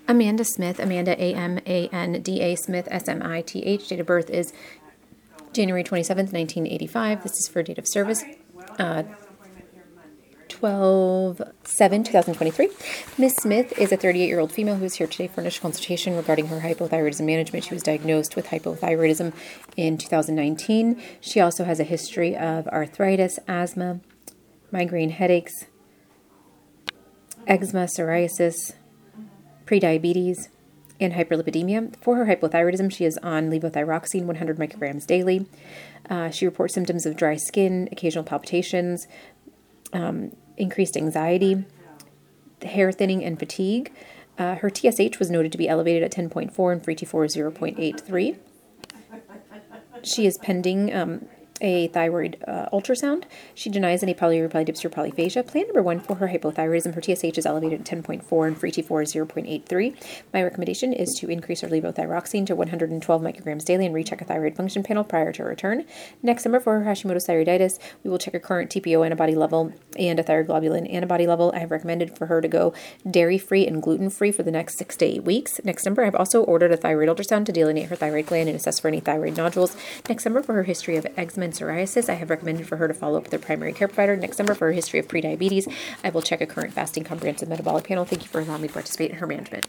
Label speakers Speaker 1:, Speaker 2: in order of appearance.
Speaker 1: Amanda Smith, Amanda Amanda Smith Smith. Date of birth is January 27th, 1985. This is for date of service 12/7/2023. Ms. Smith is a 38-year-old female who is here today for initial consultation regarding her hypothyroidism management. She was diagnosed with hypothyroidism in 2019. She also has a history of arthritis, asthma, migraine headaches, eczema, psoriasis, prediabetes, and hyperlipidemia. For her hypothyroidism, she is on levothyroxine 100 micrograms daily. She reports symptoms of dry skin, occasional palpitations, increased anxiety, hair thinning, and fatigue. Her TSH was noted to be elevated at 10.4 and free T4 0.83. She is pending a thyroid ultrasound. She denies any polyuria, polydipsia, or polyphagia. Plan number 1 for her hypothyroidism. Her TSH is elevated at 10.4 and free T4 is 0.83. My recommendation is to increase her levothyroxine to 112 micrograms daily and recheck a thyroid function panel prior to return. Next summer, for her Hashimoto's thyroiditis, we will check her current TPO antibody level and a thyroglobulin antibody level. I have recommended for her to go dairy-free and gluten-free for the next 6 to 8 weeks. Next summer, I've also ordered a thyroid ultrasound to delineate her thyroid gland and assess for any thyroid nodules. Next summer, for her history of eczema and psoriasis, I have recommended for her to follow up with her primary care provider. Next summer, for her history of prediabetes, I will check a current fasting comprehensive metabolic panel. Thank you for allowing me to participate in her management.